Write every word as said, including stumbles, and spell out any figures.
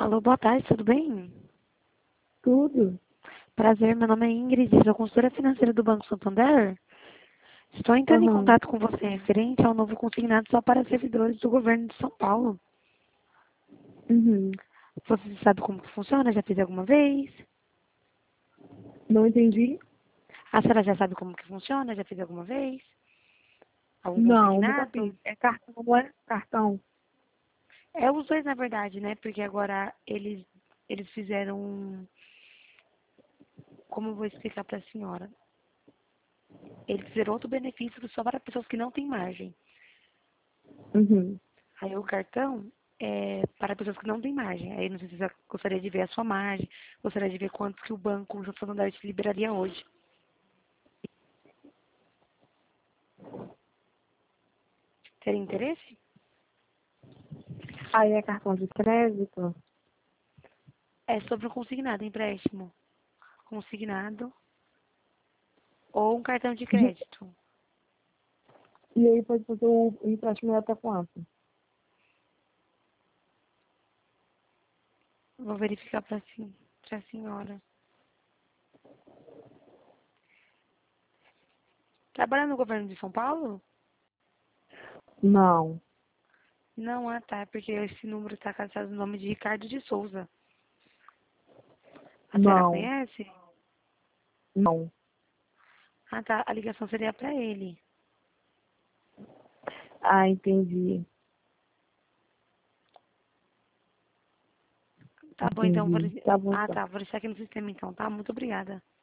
Alô, boa tarde, tudo bem? Tudo. Prazer, meu nome é Ingrid, sou consultora financeira do Banco Santander. Estou entrando em Aham. contato com você referente ao novo consignado só para servidores do governo de São Paulo. Uhum. Você sabe como que funciona? Já fez alguma vez? Não entendi? A senhora já sabe como que funciona? Já fez alguma vez? Algum Não, nunca consignado? fiz. É cartão, não é? Cartão. É os dois, na verdade, né? Porque agora eles, eles fizeram... um- Como eu vou explicar para a senhora? Eles fizeram outro benefício só para pessoas que não têm margem. Uhum. Aí o cartão é para pessoas que não têm margem. Aí não sei se você gostaria de ver a sua margem, gostaria de ver quanto que o banco, o Santander, te liberaria hoje. Teria interesse? Aí é cartão de crédito? É sobre um consignado, empréstimo. Consignado ou um cartão de De- crédito. E aí pode fazer o o empréstimo até quanto? Vou verificar para a senhora. Trabalha no governo de São Paulo? Não. Não, ah tá, porque esse número está cadastrado no nome de Ricardo de Souza. A senhora Não. conhece? Não. Ah tá, a ligação seria para ele. Ah, entendi. Tá bom, então vou... Entendi. Tá bom, Ah então. tá, vou deixar aqui no sistema então, tá? Muito obrigada.